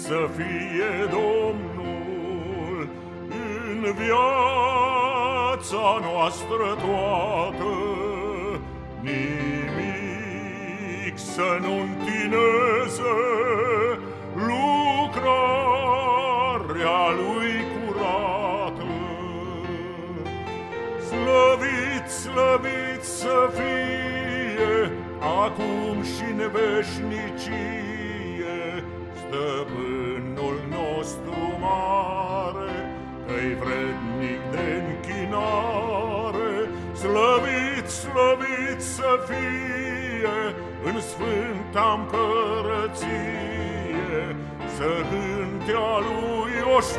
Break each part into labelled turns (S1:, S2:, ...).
S1: să fie Domnul în viața noastră toată, nimic să nu întineze lucrarea Lui curată. Slăvit, slăvit să fie acum și-n veșnicie Stăpânul nostru mare, că-i vrednic de închinare. Slăvit, slăvit să fie în sfânta împărăție, să cânte a Lui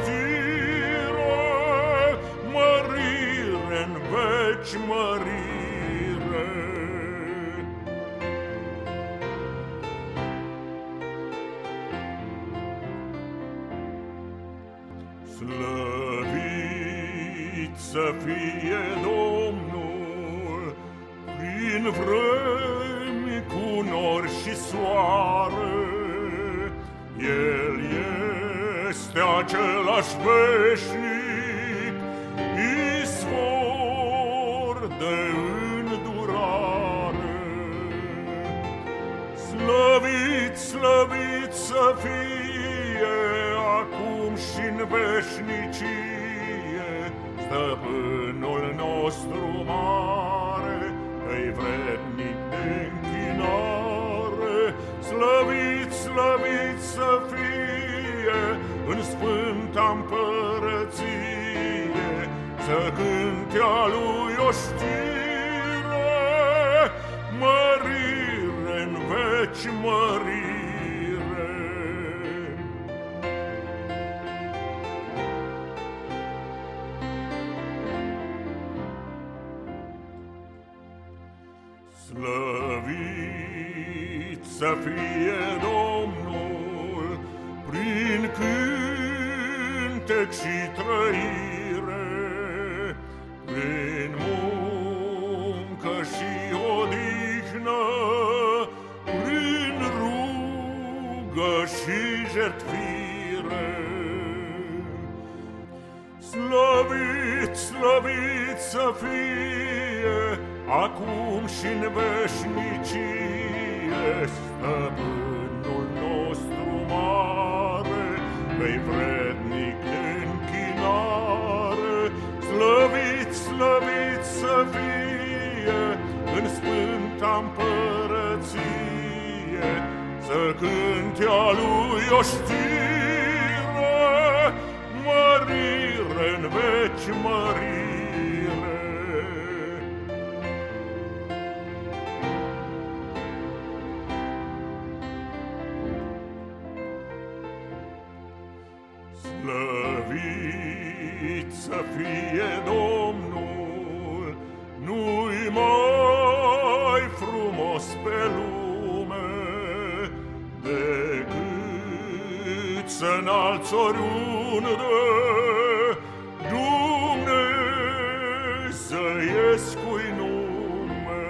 S1: oștire, mărire-n veci mărire. Slăvit să fie Domnul prin vremi cu nori și soare. El este același veșnic, izvor de îndurare. Slăvit, slăvit să fie acum și-n veșnicie Stăpânul nostru mare, că-i vrednic de închinare. Slăvit, slăvit să fie în sfânta împărăție, să cânte a Lui oștire, mărire-n veci mărire. Slăvit să fie Domnul prin cântec și trăire, prin muncă și odihnă, prin rugă și jertfire. Slăvit, slăvit să fie acum și-n veșnicie Stăpânul nostru mare, că-i vrednic de închinare. Slăvit, slăvit să fie în sfânta împărăție, să cânte a Lui oștire, mărire-n veci mărire. Slăvit să fie Domnul, nu-i mai frumos pe lume decât să înalți oriunde Dumnezeiesc-ui nume.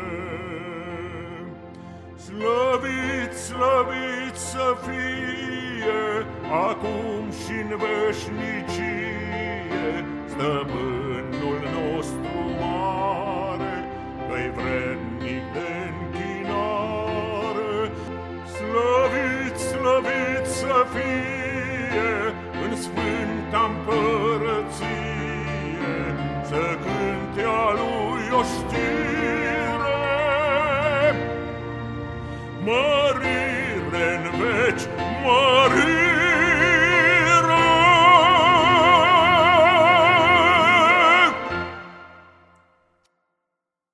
S1: Slăvit, slăvit să fie acum și-n veșnicie Stăpânul nostru mare, că-i vrednic de închinare. Slăvit, slăvit să fie în sfânta împărăție, să cânte a Lui oștire, mărire